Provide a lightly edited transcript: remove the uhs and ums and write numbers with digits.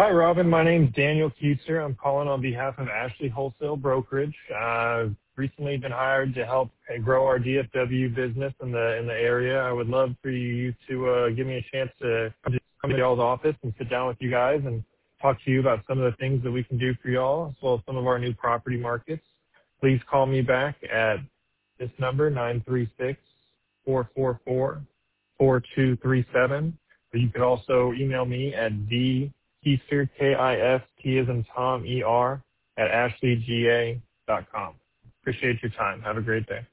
Hi, Robin. My name's Daniel Kuetzer. I'm calling on behalf of Ashley Wholesale Brokerage. I've recently been hired to help grow our DFW business in the area. I would love for you to give me a chance to come to y'all's office and sit down with you guys and talk to you about some of the things that we can do for y'all, as well as some of our new property markets. Please call me back at this number, 936-444-4237. Or you can also email me at Keister, K-I-S-T as in Tom, E-R, at ashleyga.com. Appreciate your time. Have a great day.